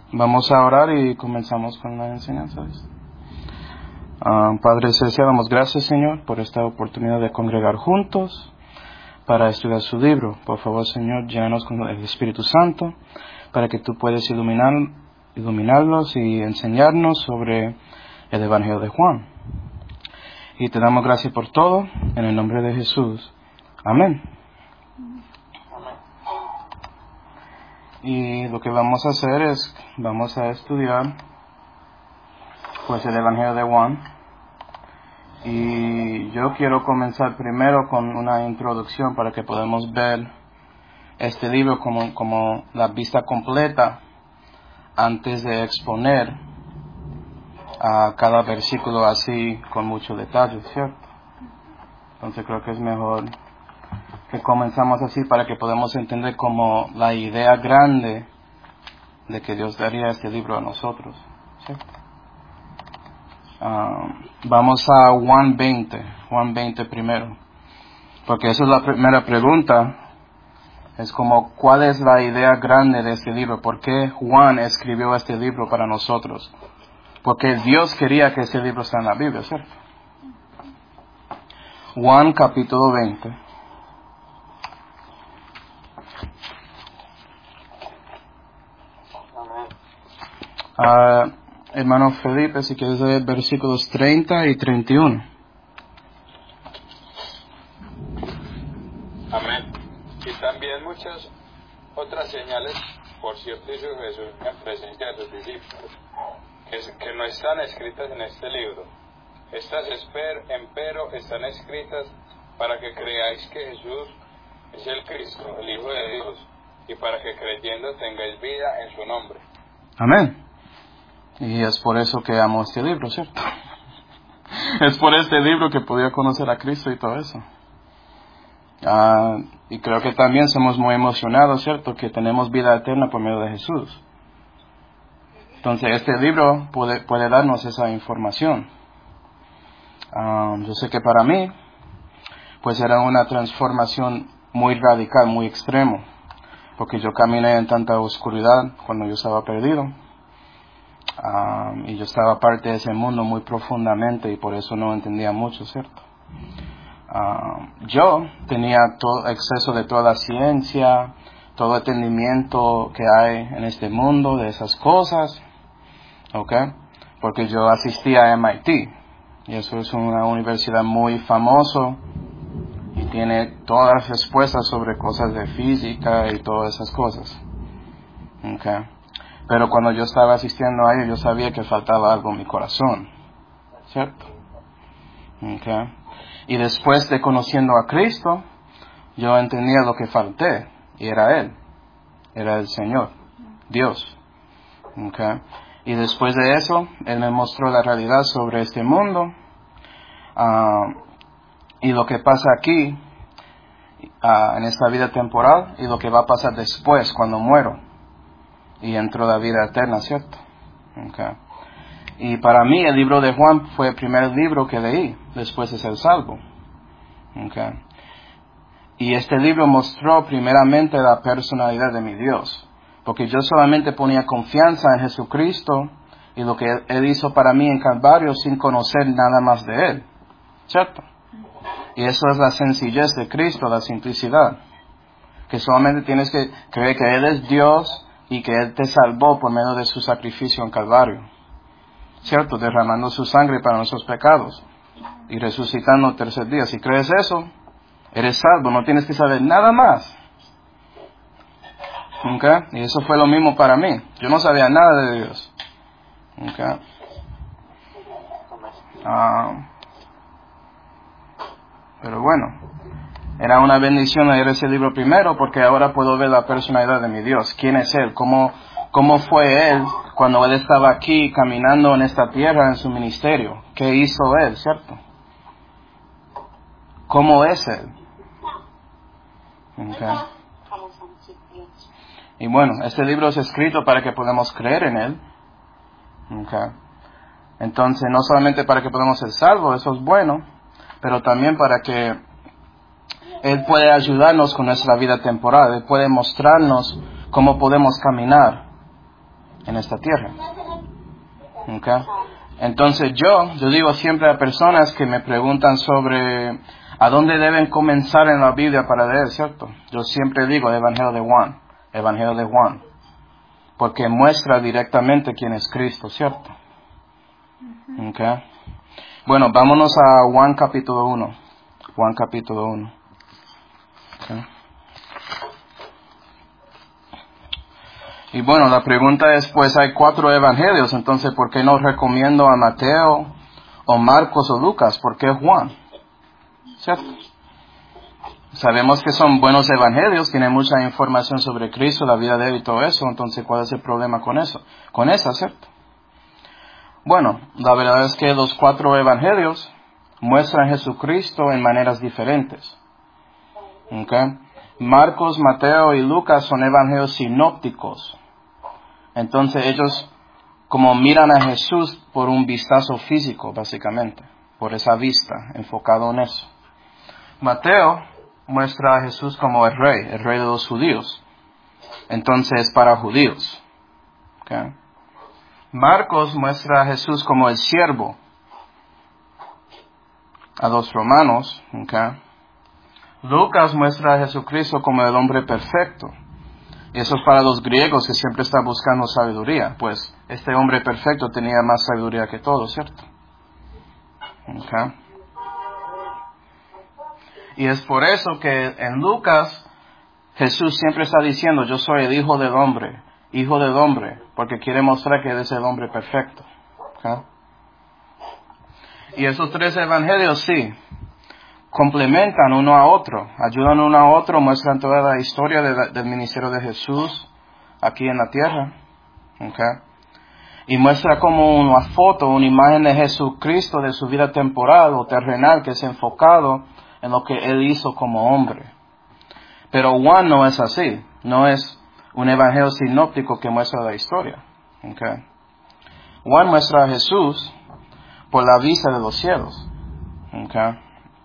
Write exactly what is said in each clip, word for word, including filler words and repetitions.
Vamos a orar y comenzamos con la enseñanza. Uh, Padre Celestial, damos gracias, Señor, por esta oportunidad de congregar juntos para estudiar su libro. Por favor, Señor, llénanos con el Espíritu Santo para que tú puedas iluminar, iluminarnos y enseñarnos sobre el Evangelio de Juan. Y te damos gracias por todo, en el nombre de Jesús. Amén. Y lo que vamos a hacer es, vamos a estudiar pues el Evangelio de Juan. Y yo quiero comenzar primero con una introducción para que podamos ver este libro como, como la vista completa antes de exponer a cada versículo así con mucho detalle, ¿cierto? Entonces creo que es mejor que comenzamos así para que podamos entender como la idea grande de que Dios daría este libro a nosotros, ¿cierto? Uh, vamos a Juan veinte, Juan veinte primero, porque esa es la primera pregunta, es como ¿cuál es la idea grande de este libro? ¿Por qué Juan escribió este libro para nosotros? Porque Dios quería que este libro esté en la Biblia, ¿cierto? Juan capítulo veinte. Uh, hermano Felipe, si quieres leer versículos treinta y treinta y uno. Amén. Y también muchas otras señales, por cierto, hizo Jesús en presencia de sus discípulos, que, que no están escritas en este libro. Estas, esper, empero, están escritas para que creáis que Jesús es el Cristo, el Hijo de Dios, y para que creyendo tengáis vida en su nombre. Amén. Y es por eso que amo este libro, ¿cierto? Es por este libro que podía conocer a Cristo y todo eso. Uh, y creo que también somos muy emocionados, ¿cierto? Que tenemos vida eterna por medio de Jesús. Entonces este libro puede, puede darnos esa información. Uh, yo sé que para mí, pues era una transformación muy radical, muy extremo. Porque yo caminé en tanta oscuridad cuando yo estaba perdido. Um, y yo estaba parte de ese mundo muy profundamente y por eso no entendía mucho, ¿cierto? Um, yo tenía todo exceso de toda la ciencia, todo el entendimiento que hay en este mundo de esas cosas, ¿ok? Porque yo asistía a M I T y eso es una universidad muy famosa y tiene todas las respuestas sobre cosas de física y todas esas cosas, ¿ok? Pero cuando yo estaba asistiendo a ello, yo sabía que faltaba algo en mi corazón, ¿cierto? Okay. Y después de conociendo a Cristo, yo entendía lo que falté, y era Él, era el Señor, Dios. Okay. Y después de eso, Él me mostró la realidad sobre este mundo, uh, y lo que pasa aquí, uh, en esta vida temporal, y lo que va a pasar después, cuando muero. Y entró la vida eterna, ¿cierto? Okay. Y para mí el libro de Juan fue el primer libro que leí, después de ser salvo. Okay. Y este libro mostró primeramente la personalidad de mi Dios, porque yo solamente ponía confianza en Jesucristo y lo que Él, Él hizo para mí en Calvario sin conocer nada más de Él, ¿cierto? Y eso es la sencillez de Cristo, la simplicidad, que solamente tienes que creer que Él es Dios y que Él te salvó por medio de su sacrificio en Calvario, ¿cierto? Derramando su sangre para nuestros pecados y resucitando el tercer día. Si crees eso, eres salvo, no tienes que saber nada más. ¿Okay? Y eso fue lo mismo para mí. Yo no sabía nada de Dios. ¿Okay? Uh, pero bueno, era una bendición leer ese libro primero porque ahora puedo ver la personalidad de mi Dios. ¿Quién es Él? ¿Cómo, cómo fue Él cuando Él estaba aquí caminando en esta tierra en su ministerio? ¿Qué hizo Él, cierto? ¿Cómo es Él? Okay. Y bueno, este libro es escrito para que podamos creer en Él. Okay. Entonces, no solamente para que podamos ser salvos, eso es bueno, pero también para que Él puede ayudarnos con nuestra vida temporal. Él puede mostrarnos cómo podemos caminar en esta tierra. ¿Okay? Entonces yo, yo digo siempre a personas que me preguntan sobre a dónde deben comenzar en la Biblia para leer, ¿cierto? Yo siempre digo el Evangelio de Juan, Evangelio de Juan, porque muestra directamente quién es Cristo, ¿cierto? ¿Okay? Bueno, vámonos a Juan capítulo uno. Juan capítulo uno. ¿Okay? Y bueno, la pregunta es, pues hay cuatro evangelios, entonces ¿por qué no recomiendo a Mateo o Marcos o Lucas? ¿Por qué Juan? ¿Cierto? Sabemos que son buenos evangelios, tienen mucha información sobre Cristo, la vida de él y todo eso, entonces ¿cuál es el problema con eso? Con esa, ¿cierto? Bueno, la verdad es que los cuatro evangelios muestran a Jesucristo en maneras diferentes. ¿Okay? Marcos, Mateo y Lucas son evangelios sinópticos. Entonces ellos como miran a Jesús por un vistazo físico, básicamente, por esa vista, enfocado en eso. Mateo muestra a Jesús como el rey, el rey de los judíos. Entonces para judíos. ¿Okay? Marcos muestra a Jesús como el siervo a los romanos. ¿Okay? Lucas muestra a Jesucristo como el hombre perfecto. Y eso es para los griegos que siempre están buscando sabiduría. Pues este hombre perfecto tenía más sabiduría que todos, ¿cierto? Okay. Y es por eso que en Lucas Jesús siempre está diciendo, yo soy el hijo del hombre, hijo del hombre, porque quiere mostrar que él es el hombre perfecto. Okay. Y esos tres evangelios sí complementan uno a otro, ayudan uno a otro, muestran toda la historia de la, del ministerio de Jesús aquí en la tierra. Okay. Y muestra como una foto, una imagen de Jesucristo, de su vida temporal o terrenal, que es enfocado en lo que él hizo como hombre. Pero Juan no es así, no es un evangelio sinóptico que muestra la historia. Okay. Juan muestra a Jesús por la vista de los cielos. Okay.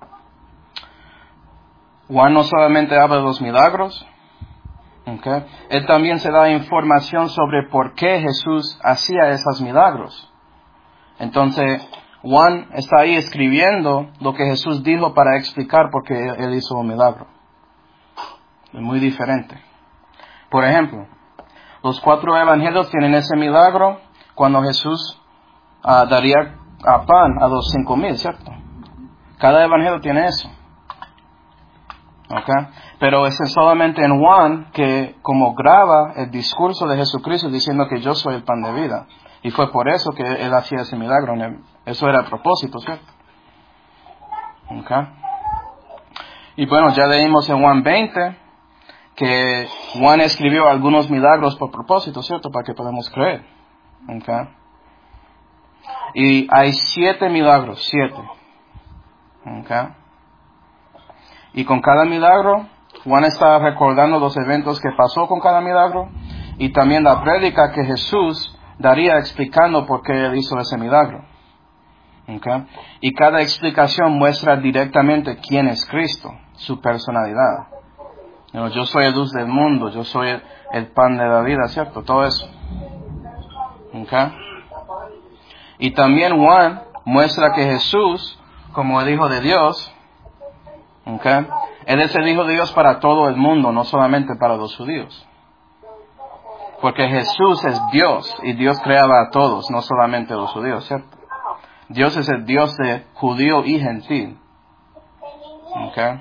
Juan no solamente habla de los milagros, okay, él también se da información sobre por qué Jesús hacía esos milagros. Entonces, Juan está ahí escribiendo lo que Jesús dijo para explicar por qué él hizo un milagro. Es muy diferente. Por ejemplo, los cuatro evangelios tienen ese milagro cuando Jesús uh, daría a pan a los cinco mil, ¿cierto? Cada evangelio tiene eso. Okay. Pero es solamente en Juan que como graba el discurso de Jesucristo diciendo que yo soy el pan de vida. Y fue por eso que él hacía ese milagro. Eso era a propósito, ¿cierto? Okay. Y bueno, ya leímos en Juan veinte que Juan escribió algunos milagros por propósito, ¿cierto? Para que podamos creer. Okay. Y hay siete milagros, siete. Okay. Y con cada milagro, Juan está recordando los eventos que pasó con cada milagro y también la prédica que Jesús daría explicando por qué él hizo ese milagro. Okay. Y cada explicación muestra directamente quién es Cristo, su personalidad. You know, yo soy el luz del mundo, yo soy el, el pan de la vida, ¿cierto? Todo eso. Okay. Y también Juan muestra que Jesús, como el Hijo de Dios, okay, él es el Hijo de Dios para todo el mundo, no solamente para los judíos. Porque Jesús es Dios y Dios creaba a todos, no solamente a los judíos, ¿cierto? Dios es el Dios de judío y gentil. Okay.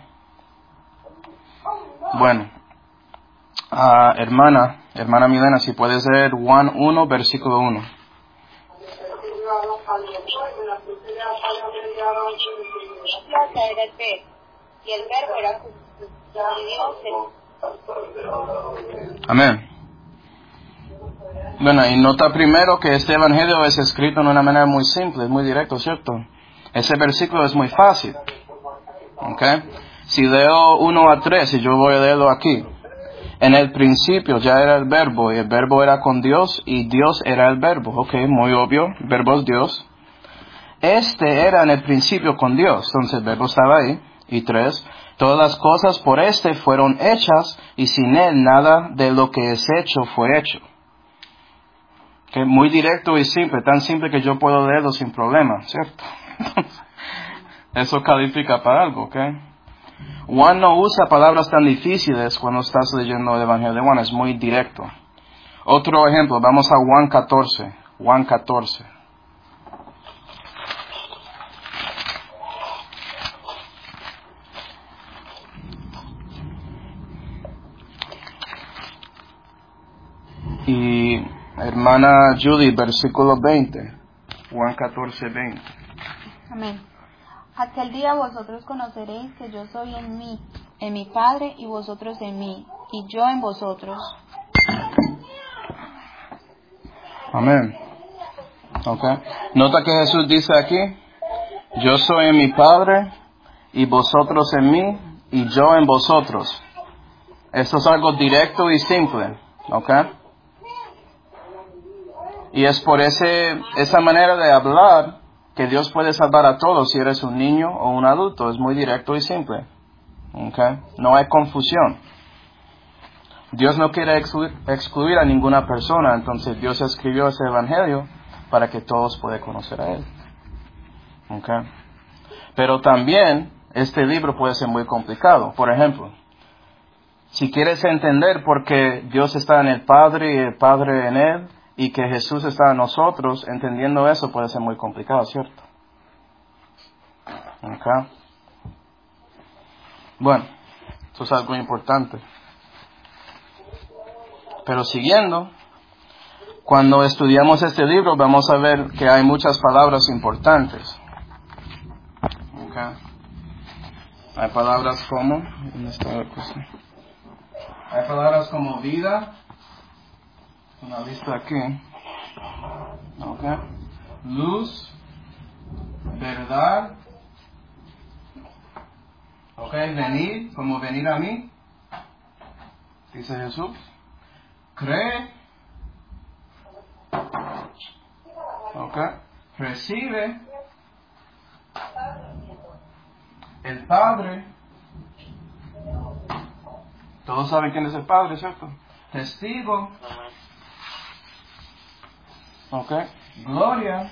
Bueno, uh, hermana, hermana Milena, si puedes leer Juan uno, versículo uno. Y el verbo era Dios. Amén. Bueno, y nota primero que este evangelio es escrito de una manera muy simple, es muy directo, ¿cierto? Ese versículo es muy fácil. ¿Okay? Si leo uno a tres, y yo voy a leerlo aquí. En el principio ya era el verbo, y el verbo era con Dios, y Dios era el verbo. Ok, muy obvio, el verbo es Dios. Este era en el principio con Dios, entonces el verbo estaba ahí. Y tres, todas las cosas por este fueron hechas, y sin él nada de lo que es hecho fue hecho. Que muy directo y simple, tan simple que yo puedo leerlo sin problema, ¿cierto? Eso califica para algo, ¿ok? Juan no usa palabras tan difíciles cuando estás leyendo el Evangelio de Juan, es muy directo. Otro ejemplo, vamos a Juan catorce. Juan catorce. Y hermana Judy, versículo veinte. Juan catorce, veinte. Amén. Aquel día vosotros conoceréis que yo soy en mí, en mi Padre, y vosotros en mí, y yo en vosotros. Amén. Okay. Nota que Jesús dice aquí, yo soy en mi Padre, y vosotros en mí, y yo en vosotros. Esto es algo directo y simple. Okay. Y es por ese, esa manera de hablar que Dios puede salvar a todos si eres un niño o un adulto. Es muy directo y simple. Okay. No hay confusión. Dios no quiere excluir, excluir a ninguna persona, entonces Dios escribió ese evangelio para que todos puedan conocer a Él. Okay. Pero también este libro puede ser muy complicado. Por ejemplo, si quieres entender por qué Dios está en el Padre y el Padre en Él, y que Jesús está en nosotros, entendiendo eso puede ser muy complicado, ¿cierto? Okay. Bueno, eso es algo importante. Pero siguiendo, cuando estudiamos este libro vamos a ver que hay muchas palabras importantes. Okay. Hay palabras como, ¿dónde está la cosa? Hay palabras como vida, una lista aquí, okay. Luz, verdad, okay. Venir, como venir a mí, dice Jesús. Cree, okay. Recibe, el Padre. Todos saben quién es el Padre, ¿cierto? Testigo. Ok. Gloria.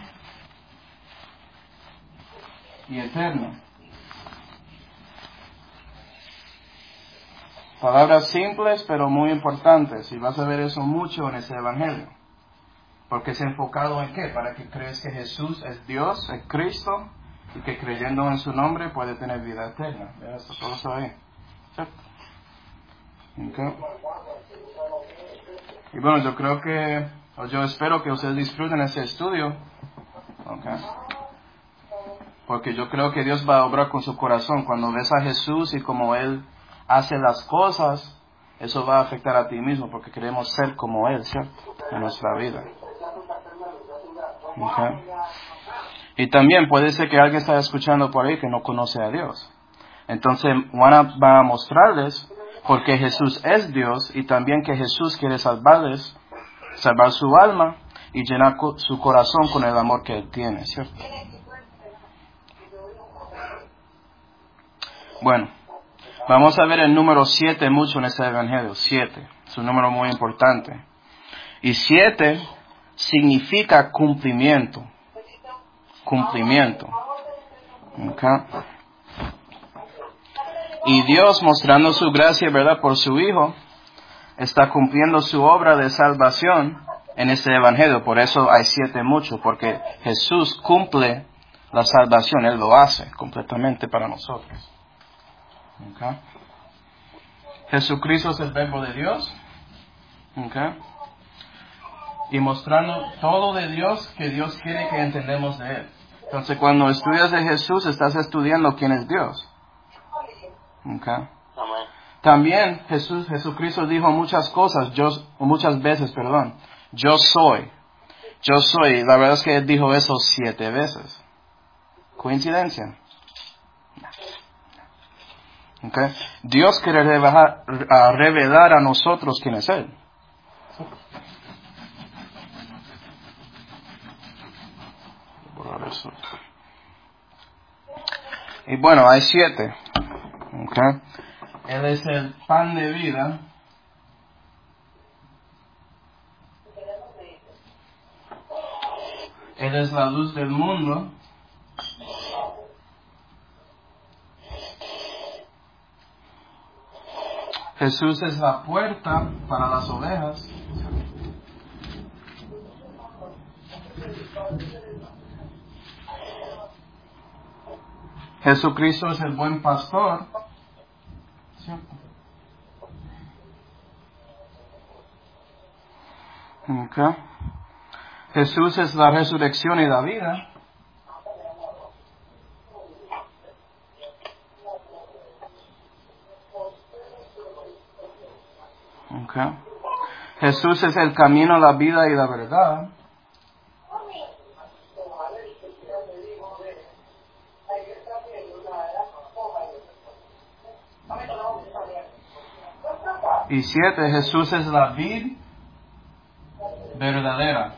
Y eterno. Palabras simples pero muy importantes. Y vas a ver eso mucho en ese evangelio. Porque es enfocado en qué? Para que crees que Jesús es Dios, es Cristo. Y que creyendo en su nombre puede tener vida eterna. Ya está todo eso ahí. ¿Cierto? Okay. Y bueno, yo creo que, o yo espero que ustedes disfruten ese estudio. Okay. Porque yo creo que Dios va a obrar con su corazón. Cuando ves a Jesús y como Él hace las cosas, eso va a afectar a ti mismo, porque queremos ser como Él, ¿cierto? En nuestra vida. Okay. Y también puede ser que alguien está escuchando por ahí que no conoce a Dios. Entonces Juan va a mostrarles porque Jesús es Dios y también que Jesús quiere salvarles, salvar su alma y llenar su corazón con el amor que Él tiene, ¿cierto? Bueno, vamos a ver el número siete mucho en este evangelio. Siete, es un número muy importante. Y siete significa cumplimiento. Cumplimiento. Okay. Y Dios, mostrando su gracia, ¿verdad?, por su Hijo, está cumpliendo su obra de salvación en este evangelio. Por eso hay siete mucho, porque Jesús cumple la salvación, Él lo hace completamente para nosotros. Okay. Jesucristo es el verbo de Dios. Okay. Y mostrando todo de Dios que Dios quiere que entendamos de Él. Entonces, cuando estudias de Jesús, estás estudiando quién es Dios. Okay. También Jesús, Jesucristo dijo muchas cosas, yo, muchas veces, perdón. Yo soy. Yo soy. La verdad es que Él dijo eso siete veces. ¿Coincidencia? Okay. Dios quiere revelar, a revelar a nosotros quién es Él. Eso. Y bueno, hay siete. Okay. Él es el pan de vida. Él es la luz del mundo. Jesús es la puerta para las ovejas. Jesucristo es el buen pastor. ¿Cierto? Okay. Jesús es la resurrección y la vida. Okay. Jesús es el camino, la vida y la verdad. Y siete, Jesús es la vid verdadera.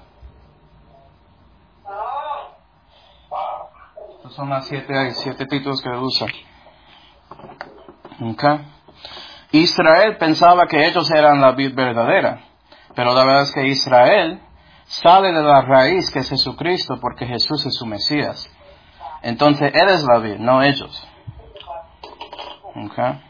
Estos son las siete, hay siete títulos que usa. Okay. Israel pensaba que ellos eran la vid verdadera, pero la verdad es que Israel sale de la raíz que es Jesucristo, porque Jesús es su Mesías. Entonces Él es la vid, no ellos. Okay.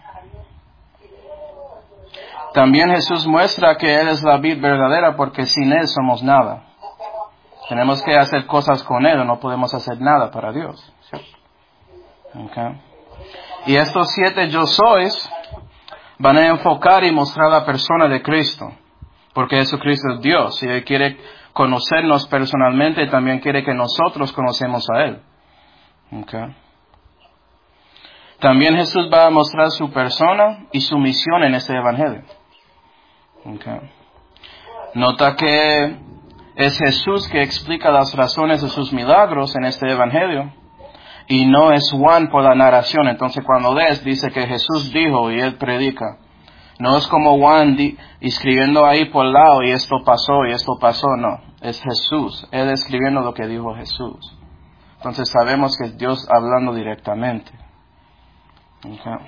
También Jesús muestra que Él es la vid verdadera, porque sin Él somos nada. Tenemos que hacer cosas con Él, o no podemos hacer nada para Dios. Okay. Y estos siete yo sois van a enfocar y mostrar la persona de Cristo, porque Jesucristo es Dios y Él quiere conocernos personalmente y también quiere que nosotros conocemos a Él. Okay. También Jesús va a mostrar su persona y su misión en este evangelio. Okay. Nota que es Jesús que explica las razones de sus milagros en este evangelio y no es Juan por la narración. Entonces cuando lees dice que Jesús dijo y Él predica. No es como Juan di- escribiendo ahí por lado y esto pasó y esto pasó, no. Es Jesús, Él escribiendo lo que dijo Jesús. Entonces sabemos que es Dios hablando directamente. Okay.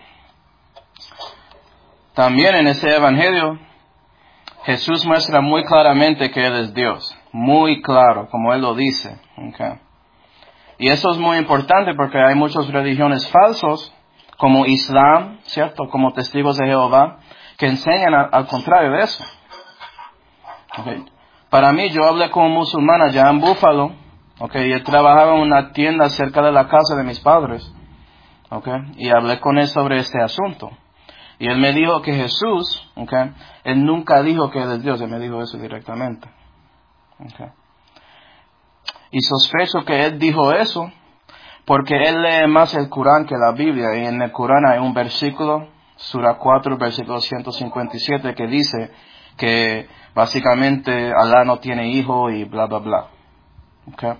También en ese evangelio Jesús muestra muy claramente que Él es Dios. Muy claro, como Él lo dice. Okay. Y eso es muy importante porque hay muchas religiones falsas, como Islam, ¿cierto? Como Testigos de Jehová, que enseñan a, al contrario de eso. Okay. Para mí, yo hablé con un musulmán allá en Buffalo, okay, y él trabajaba en una tienda cerca de la casa de mis padres, okay, y hablé con él sobre este asunto. Y él me dijo que Jesús, okay, él nunca dijo que Él es Dios, él me dijo eso directamente. Okay. Y sospecho que él dijo eso porque él lee más el Corán que la Biblia. Y en el Corán hay un versículo, Sura cuatro, versículo ciento cincuenta y siete, que dice que básicamente Alá no tiene hijo y bla, bla, bla. Okay.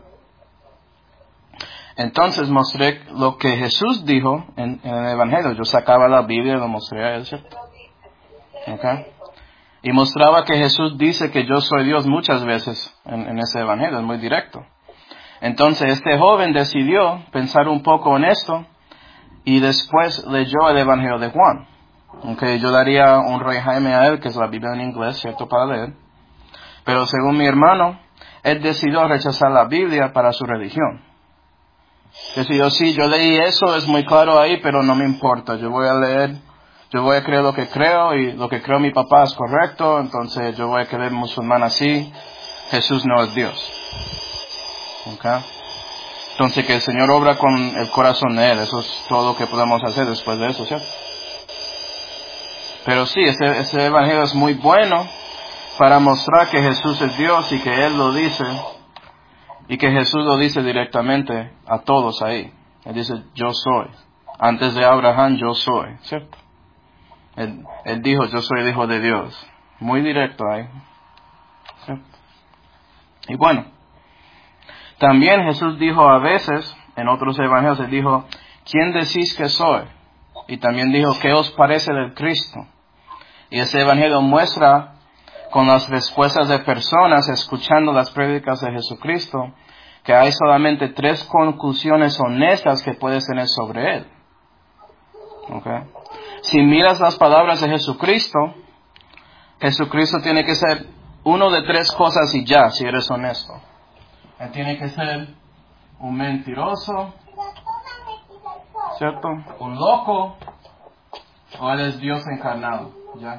Entonces mostré lo que Jesús dijo en, en el Evangelio. Yo sacaba la Biblia y lo mostré a él, ¿cierto? Okay. Y mostraba que Jesús dice que yo soy Dios muchas veces en, en ese Evangelio, es muy directo. Entonces este joven decidió pensar un poco en esto y después leyó el Evangelio de Juan. Okay, yo daría un Rey Jaime a él, que es la Biblia en inglés, ¿cierto?, para leer. Pero según mi hermano, él decidió rechazar la Biblia para su religión. Decidió, sí, yo leí eso, es muy claro ahí, pero no me importa, yo voy a leer, yo voy a creer lo que creo y lo que creo mi papá es correcto, entonces yo voy a creer musulmán así, Jesús no es Dios. Okay. Entonces que el Señor obra con el corazón de Él, eso es todo lo que podemos hacer después de eso, ¿cierto? Pero sí, ese, ese evangelio es muy bueno para mostrar que Jesús es Dios y que Él lo dice, y que Jesús lo dice directamente a todos ahí. Él dice, yo soy. Antes de Abraham, yo soy, ¿cierto? Él, él dijo, yo soy el Hijo de Dios. Muy directo ahí, ¿cierto? Y bueno, también Jesús dijo a veces, en otros evangelios, Él dijo, ¿quién decís que soy? Y también dijo, ¿qué os parece del Cristo? Y ese evangelio muestra, con las respuestas de personas escuchando las prédicas de Jesucristo, que hay solamente tres conclusiones honestas que puedes tener sobre Él. Okay. Si miras las palabras de Jesucristo, Jesucristo tiene que ser uno de tres cosas y ya, si eres honesto. Él tiene que ser un mentiroso, ¿cierto? Un loco, o Él es Dios encarnado, ¿ya?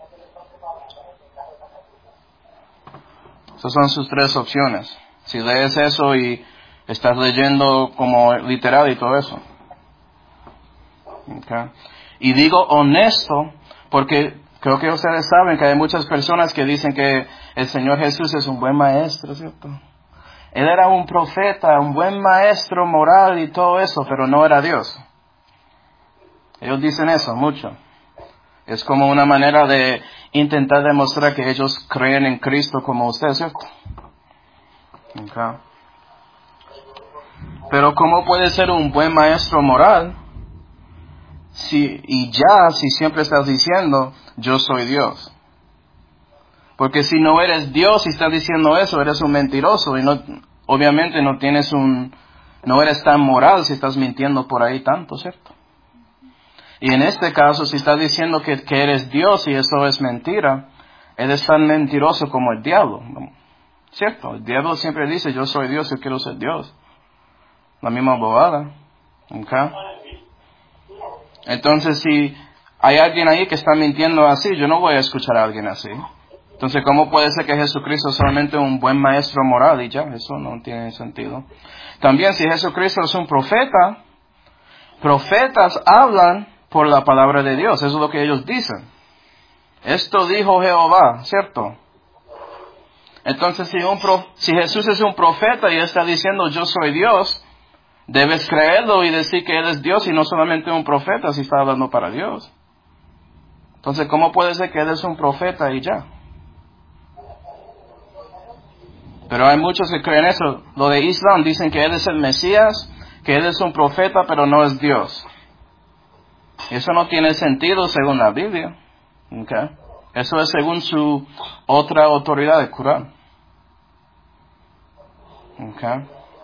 Esas son sus tres opciones. Si lees eso y estás leyendo como literal y todo eso. Okay. Y digo honesto porque creo que ustedes saben que hay muchas personas que dicen que el Señor Jesús es un buen maestro, ¿cierto? Él era un profeta, un buen maestro moral y todo eso, pero no era Dios. Ellos dicen eso mucho. Es como una manera de intentar demostrar que ellos creen en Cristo como usted, ¿cierto? Okay. Pero ¿cómo puede ser un buen maestro moral si, y ya si siempre estás diciendo, yo soy Dios? Porque si no eres Dios y estás diciendo eso, eres un mentiroso y no, obviamente no tienes un, no eres tan moral si estás mintiendo por ahí tanto, ¿cierto? Y en este caso, si estás diciendo que, que eres Dios y eso es mentira, eres tan mentiroso como el diablo, ¿cierto? El diablo siempre dice, yo soy Dios, yo quiero ser Dios. La misma bobada, ¿ok? Entonces, si hay alguien ahí que está mintiendo así, yo no voy a escuchar a alguien así. Entonces, ¿cómo puede ser que Jesucristo es solamente un buen maestro moral y ya? Eso no tiene sentido. También, si Jesucristo es un profeta, profetas hablan por la palabra de Dios. Eso es lo que ellos dicen. Esto dijo Jehová, ¿cierto? Entonces, si, un pro, si Jesús es un profeta y está diciendo yo soy Dios, debes creerlo y decir que Él es Dios y no solamente un profeta si está hablando para Dios. Entonces, ¿cómo puede ser que Él es un profeta y ya? Pero hay muchos que creen eso. Lo de Islam dicen que Él es el Mesías, que Él es un profeta, pero no es Dios. Eso no tiene sentido según la Biblia. Okay. Eso es según su otra autoridad de Corán. Okay.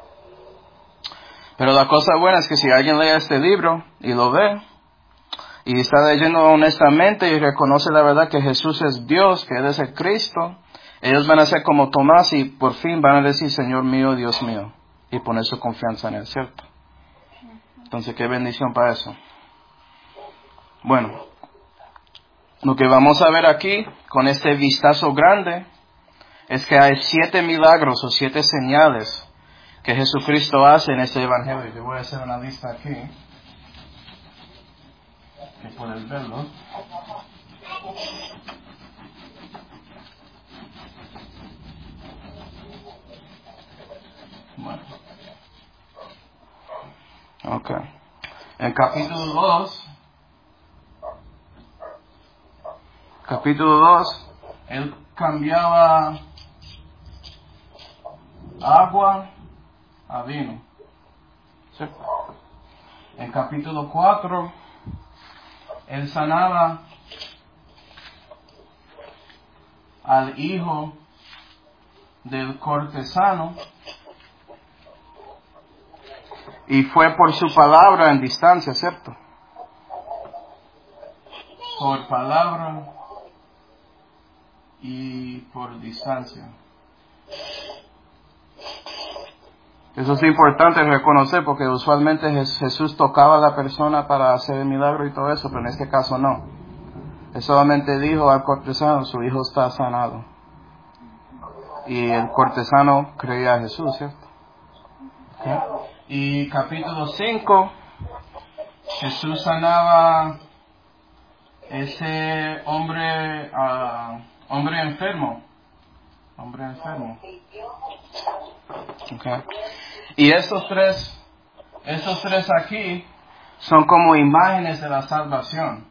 Pero la cosa buena es que si alguien lee este libro y lo ve, y está leyendo honestamente y reconoce la verdad que Jesús es Dios, que Él es el Cristo, ellos van a ser como Tomás y por fin van a decir, Señor mío, Dios mío, y poner su confianza en Él, ¿cierto? Entonces, qué bendición para eso. Bueno, lo que vamos a ver aquí, con este vistazo grande, es que hay siete milagros o siete señales que Jesucristo hace en este Evangelio. Yo voy a hacer una lista aquí, que puedes verlo. Bueno. Ok. En capítulo dos, capítulo dos, Él cambiaba agua a vino. ¿Cierto? En capítulo cuatro, Él sanaba al hijo del cortesano y fue por su palabra en distancia, ¿cierto? Por palabra y por distancia. Eso es importante reconocer porque usualmente Jesús tocaba a la persona para hacer el milagro y todo eso, pero en este caso no. Él solamente dijo al cortesano, su hijo está sanado. Y el cortesano creía a Jesús, ¿cierto? ¿Okay? Y capítulo cinco, Jesús sanaba ese hombre, uh, hombre enfermo. Hombre enfermo. Okay. Y estos tres, estos tres aquí son como imágenes de la salvación.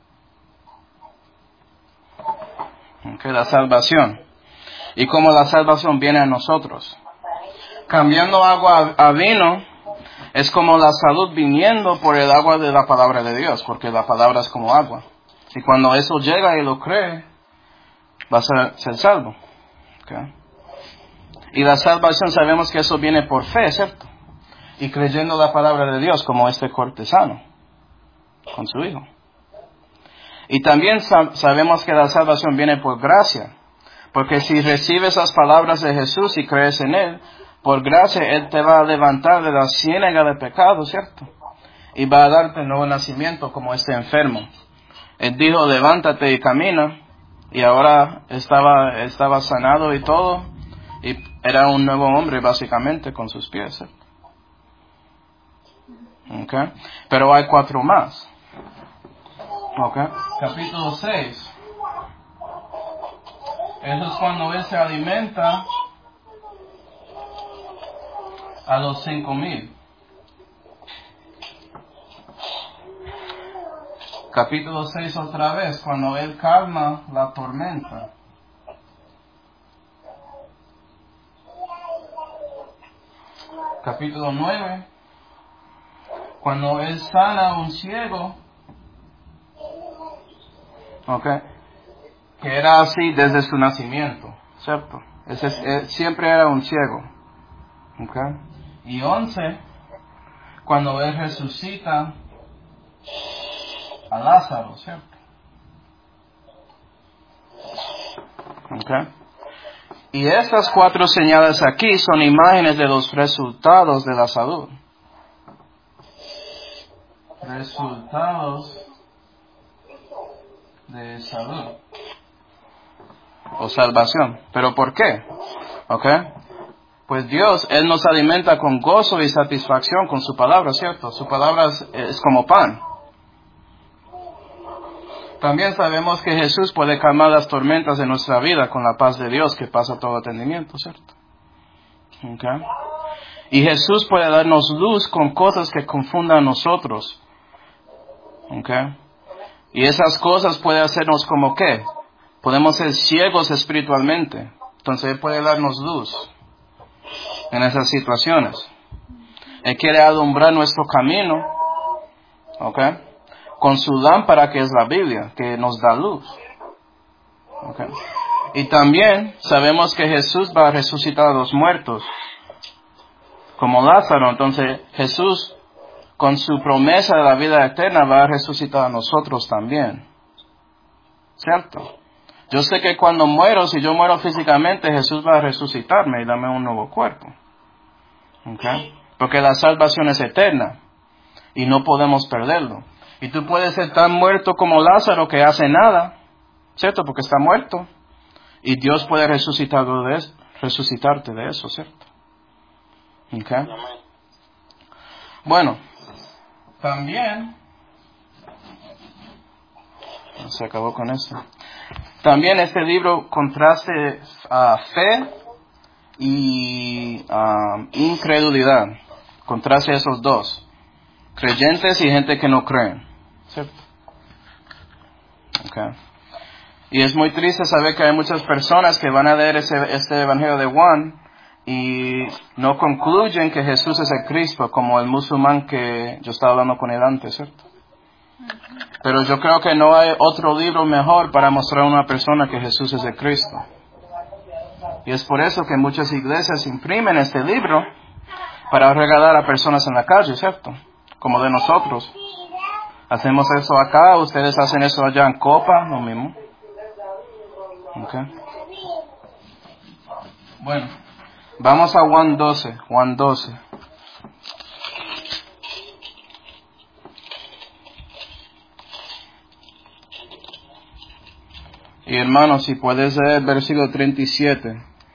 Okay, la salvación. Y cómo la salvación viene a nosotros. Cambiando agua a vino es como la salud viniendo por el agua de la palabra de Dios, porque la palabra es como agua. Y cuando eso llega y lo cree, va a ser, ser salvo. Okay. Y la salvación sabemos que eso viene por fe, ¿cierto? Y creyendo la palabra de Dios como este cortesano con su hijo. Y también sab- sabemos que la salvación viene por gracia. Porque si recibes las palabras de Jesús y crees en Él, por gracia Él te va a levantar de la ciénaga de pecado, ¿cierto? Y va a darte nuevo nacimiento como este enfermo. Él dijo, levántate y camina, y ahora estaba, estaba sanado y todo, y era un nuevo hombre básicamente con sus pies, ¿cierto? Okay. Pero hay cuatro más. Okay. Capítulo seis. Eso es cuando Él se alimenta a los cinco mil. Capítulo seis otra vez, cuando Él calma la tormenta. Capítulo nueve, cuando Él sana a un ciego. Okay. Que era así desde su nacimiento, ¿cierto? Ese, él siempre era un ciego. Okay. Y once, cuando Él resucita a Lázaro, ¿cierto? Okay. Y estas cuatro señales aquí son imágenes de los resultados de la salud. Resultados de salud o salvación. ¿Pero por qué? ¿Ok? Pues Dios, Él nos alimenta con gozo y satisfacción con su palabra, ¿cierto? Su palabra es, es como pan. También sabemos que Jesús puede calmar las tormentas de nuestra vida con la paz de Dios que pasa todo entendimiento, ¿cierto? ¿Ok? Y Jesús puede darnos luz con cosas que confundan a nosotros. ¿Ok? Y esas cosas pueden hacernos como ¿qué? Podemos ser ciegos espiritualmente. Entonces Él puede darnos luz en esas situaciones. Él quiere alumbrar nuestro camino, ¿ok? Con su lámpara que es la Biblia, que nos da luz. ¿Ok? Y también sabemos que Jesús va a resucitar a los muertos, como Lázaro. Entonces Jesús, con su promesa de la vida eterna, va a resucitar a nosotros también. ¿Cierto? Yo sé que cuando muero, si yo muero físicamente, Jesús va a resucitarme y darme un nuevo cuerpo. ¿Okay? Porque la salvación es eterna y no podemos perderlo. Y tú puedes ser tan muerto como Lázaro que hace nada, ¿cierto? Porque está muerto. Y Dios puede resucitarlo de eso, resucitarte de eso, ¿cierto? ¿Okay? Bueno, también... Se acabó con eso. También este libro contraste uh, fe y uh, incredulidad. Contraste esos dos. Creyentes y gente que no creen. ¿Cierto? Okay. Y es muy triste saber que hay muchas personas que van a leer ese, este Evangelio de Juan y no concluyen que Jesús es el Cristo, como el musulmán que yo estaba hablando con él antes, ¿cierto? Pero yo creo que no hay otro libro mejor para mostrar a una persona que Jesús es el Cristo. Y es por eso que muchas iglesias imprimen este libro para regalar a personas en la calle, ¿cierto? Como de nosotros. Hacemos eso acá, ustedes hacen eso allá en Copa, lo mismo. Okay. Bueno, vamos a Juan doce, Juan doce. Y hermanos, si puedes leer el versículo treinta y siete.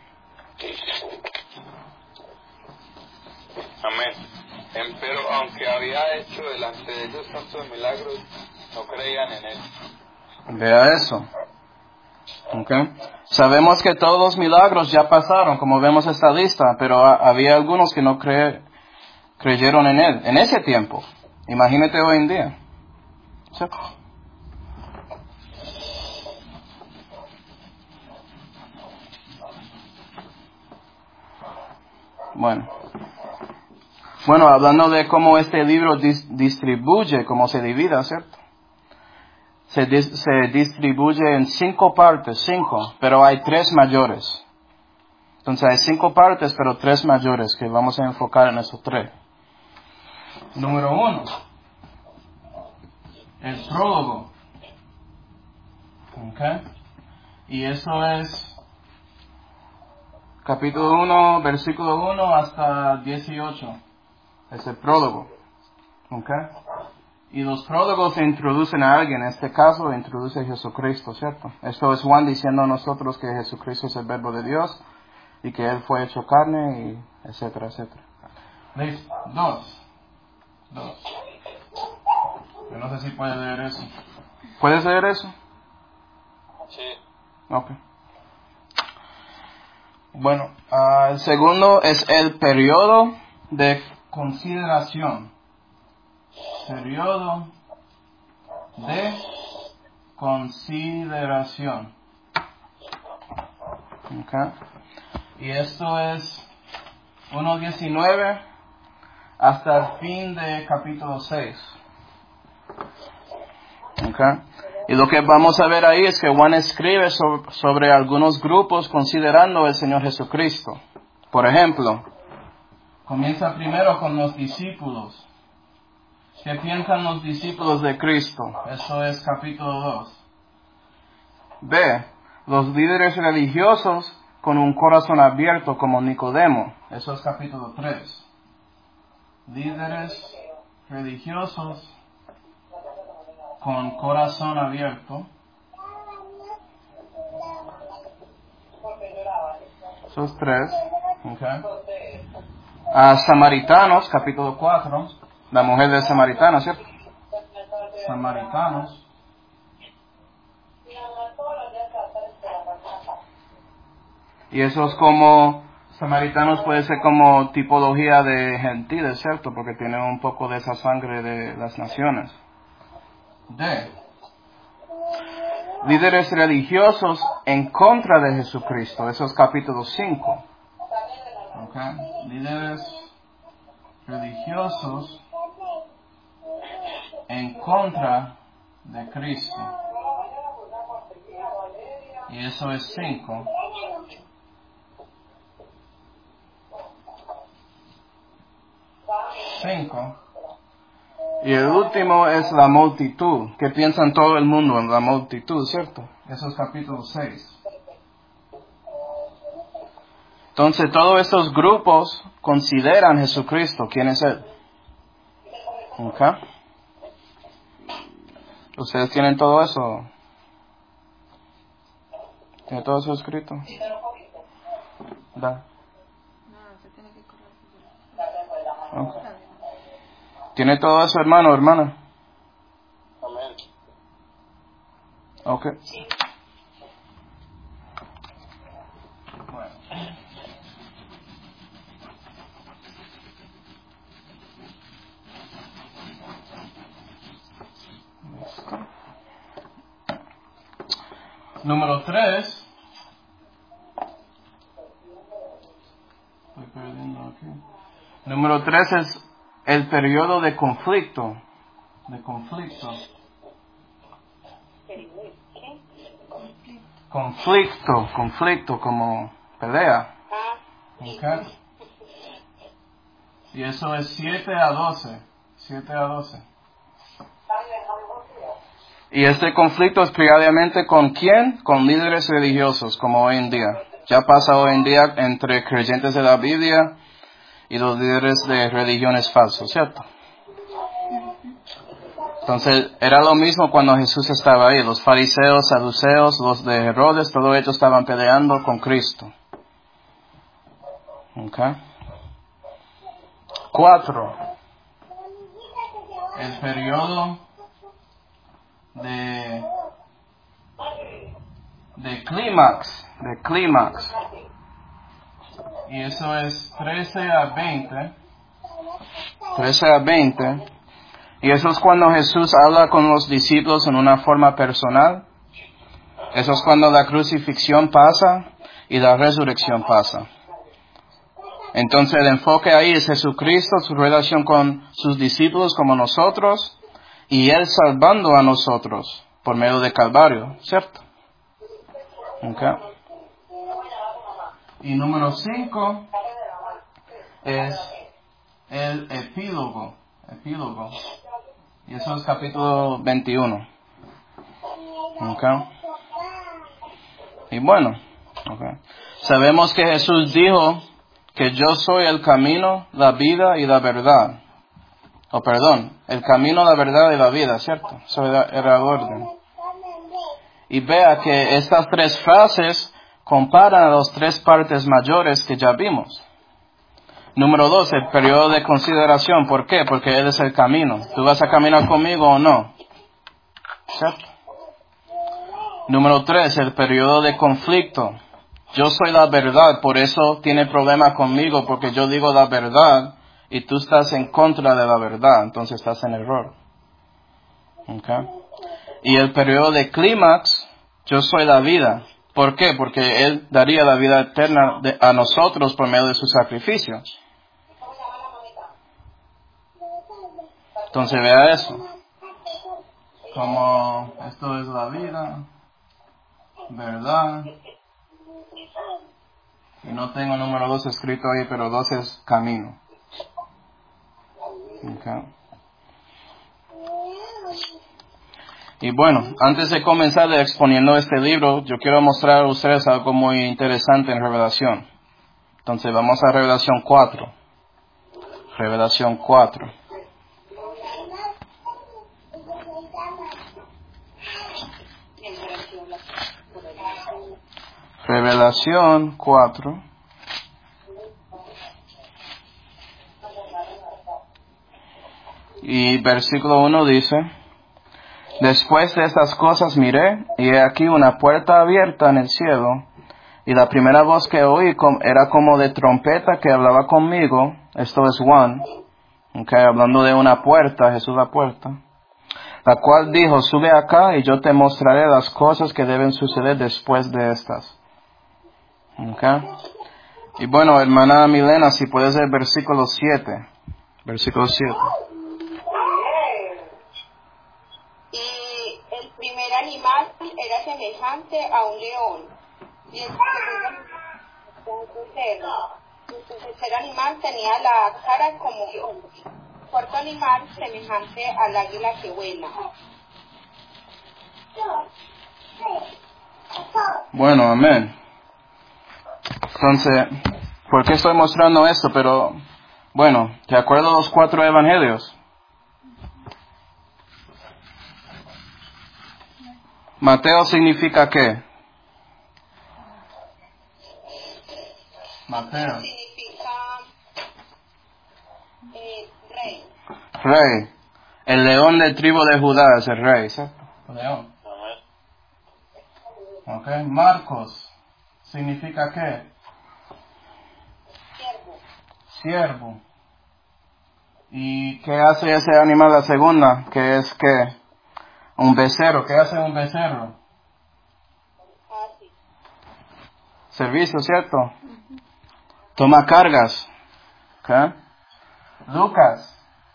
Amén. Empero, aunque había hecho delante de ellos tantos milagros, no creían en él. Vea eso. Okay. Sabemos que todos los milagros ya pasaron, como vemos esta lista, pero a, había algunos que no cre, creyeron en él en ese tiempo. Imagínate hoy en día. ¿Cierto? Bueno. Bueno, hablando de cómo este libro dis, distribuye, cómo se divide, ¿cierto? Se, dis, se distribuye en cinco partes, cinco, pero hay tres mayores. Entonces hay cinco partes, pero tres mayores, que vamos a enfocar en esos tres. Número uno, el prólogo. ¿Ok? Y eso es capítulo uno, versículo uno hasta dieciocho. Es el prólogo. ¿Okay? Y los prólogos introducen a alguien. En este caso, introduce a Jesucristo, ¿cierto? Esto es Juan diciendo a nosotros que Jesucristo es el verbo de Dios y que Él fue hecho carne, y etcétera, etcétera. Listo. Dos. Dos. Yo no sé si puedes leer eso. ¿Puedes leer eso? Sí. Ok. Bueno, uh, el segundo es el periodo de consideración. Periodo de consideración. Okay. Y esto es uno diecinueve hasta el fin de capítulo seis. Okay. Y lo que vamos a ver ahí es que Juan escribe sobre, sobre algunos grupos considerando al Señor Jesucristo. Por ejemplo, comienza primero con los discípulos. ¿Qué piensan los discípulos de Cristo? Eso es capítulo dos. B. Los líderes religiosos con un corazón abierto como Nicodemo. Eso es capítulo tres. Líderes religiosos con corazón abierto. Eso es tres. Okay. A Samaritanos, capítulo cuatro. La mujer de Samaritano, ¿cierto? Samaritanos. Y eso es como, samaritanos puede ser como tipología de gentiles, ¿cierto? Porque tienen un poco de esa sangre de las naciones. D. Líderes religiosos en contra de Jesucristo. Eso es capítulo cinco. Okay. Líderes religiosos en contra de Cristo. Y eso es cinco. Cinco. Y el último es la multitud. ¿Qué piensan todo el mundo en la multitud, cierto? Eso es capítulo seis. Entonces todos estos grupos consideran a Jesucristo. ¿Quién es Él? Okay. ¿Ustedes tienen todo eso? ¿Tiene todo eso escrito? Da. Okay. ¿Tiene todo eso, hermano o hermana? Amén. Ok. Bueno. Listo. Número tres. Estoy perdiendo aquí. Número tres es el periodo de conflicto. De conflicto. Conflicto, conflicto como pelea. Okay. Y eso es siete a doce. siete a doce. Y este conflicto es primariamente con quién? Con líderes religiosos, como hoy en día. Ya pasa hoy en día entre creyentes de la Biblia y los líderes de religiones falsos, ¿cierto? Entonces, era lo mismo cuando Jesús estaba ahí. Los fariseos, saduceos, los de Herodes, todos ellos estaban peleando con Cristo. Okay. Cuatro. El periodo de de clímax, de clímax. Y eso es trece a veinte. trece a veinte. Y eso es cuando Jesús habla con los discípulos en una forma personal. Eso es cuando la crucifixión pasa y la resurrección pasa. Entonces el enfoque ahí es Jesucristo, su relación con sus discípulos como nosotros, y Él salvando a nosotros por medio de Calvario, ¿cierto? Okay. Y número cinco es el epílogo. Epílogo. Y eso es capítulo veintiuno. Okay. Y bueno, Okay. Sabemos que Jesús dijo que yo soy el camino, la vida y la verdad. O oh, perdón, el camino, la verdad y la vida, ¿cierto? Eso era, era el orden. Y vea que estas tres frases comparan a las tres partes mayores que ya vimos. Número dos, el periodo de consideración. ¿Por qué? Porque Él es el camino. ¿Tú vas a caminar conmigo o no? ¿Cierto? Número tres, el periodo de conflicto. Yo soy la verdad, por eso tiene problema conmigo, porque yo digo la verdad y tú estás en contra de la verdad, entonces estás en error. Okay. Y el periodo de clímax, yo soy la vida. ¿Por qué? Porque Él daría la vida eterna de, a nosotros por medio de su sacrificio. Entonces vea eso. Como esto es la vida, verdad. Y no tengo número dos escrito ahí, pero dos es camino. Okay. Y bueno, antes de comenzar exponiendo este libro, yo quiero mostrar a ustedes algo muy interesante en Revelación. Entonces vamos a Revelación cuatro. Revelación cuatro. Revelación cuatro. Y versículo uno dice: Después de estas cosas miré, y he aquí una puerta abierta en el cielo, y la primera voz que oí era como de trompeta que hablaba conmigo. Esto es Juan, okay, hablando de una puerta, Jesús la puerta, la cual dijo: Sube acá y yo te mostraré las cosas que deben suceder después de estas. Okay. Y bueno, hermana Milena, si puedes ver versículo siete. Versículo siete. Y el primer animal era semejante a un león, y el segundo un cordero. El tercer animal tenía la cara como hombre. El cuarto animal semejante al águila que vuela. Bueno, amén. Entonces, ¿por qué estoy mostrando esto? Pero, bueno, ¿te acuerdas de los cuatro evangelios? Mateo significa ¿qué? Mateo. Significa eh, rey. Rey. El león del tribu de Judá es el rey, ¿cierto? León. Ok. Marcos significa ¿qué? Siervo. Siervo. ¿Y qué hace ese animal la segunda? Que es ¿qué? Un becerro. ¿Qué hace un becerro? Ah, sí. Servicio, ¿cierto? Toma cargas. ¿Qué? Lucas.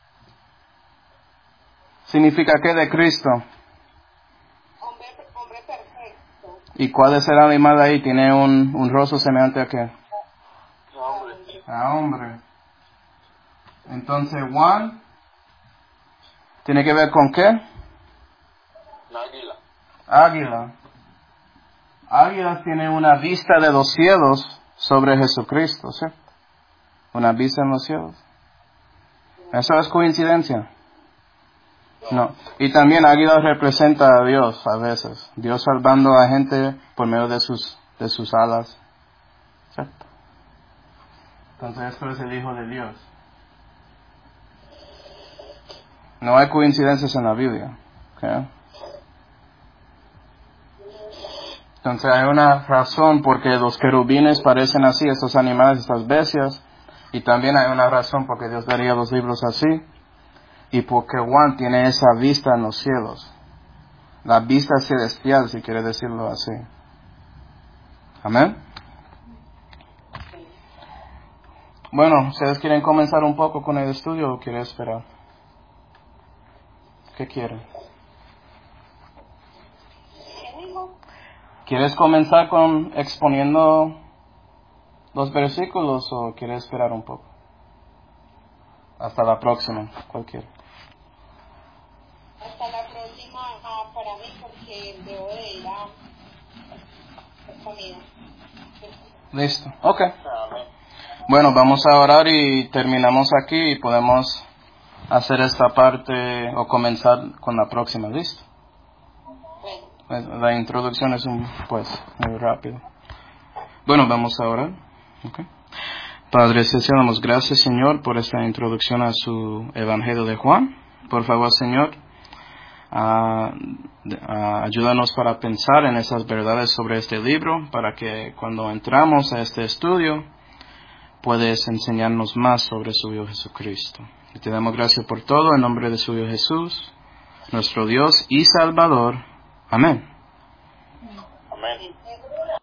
¿Significa qué de Cristo? Hombre, hombre perfecto. ¿Y cuál es el animal ahí? ¿Tiene un, un rostro semejante a qué? Hombre. A hombre. Entonces, Juan, ¿tiene que ver con qué? Águila. Águila. Águilas tienen una vista de los cielos sobre Jesucristo, ¿sí? Una vista en los cielos. ¿Eso es coincidencia? No. Y también águila representa a Dios a veces. Dios salvando a gente por medio de sus, de sus alas. ¿Cierto? Entonces esto es el Hijo de Dios. No hay coincidencias en la Biblia. ¿Okay? Entonces hay una razón porque los querubines parecen así, estos animales, estas bestias. Y también hay una razón porque Dios daría los libros así. Y porque Juan tiene esa vista en los cielos. La vista celestial, si quiere decirlo así. Amén. Bueno, ¿ustedes quieren comenzar un poco con el estudio o quieren esperar? ¿Qué quieren? ¿Quieres comenzar con exponiendo los versículos o quieres esperar un poco? Hasta la próxima, cualquiera. Hasta la próxima, ah, para mí, porque debo de ir a comida. Listo. Ok. Bueno, vamos a orar y terminamos aquí y podemos hacer esta parte o comenzar con la próxima. ¿Listo? La introducción es un, pues, muy rápido. Bueno, vamos a orar. Okay. Padre Celestial, damos gracias, Señor, por esta introducción a su Evangelio de Juan. Por favor, Señor, uh, uh, ayúdanos para pensar en esas verdades sobre este libro, para que cuando entramos a este estudio, puedes enseñarnos más sobre su Hijo Jesucristo. Y te damos gracias por todo, en nombre de su Hijo Jesús, nuestro Dios y Salvador. Amén.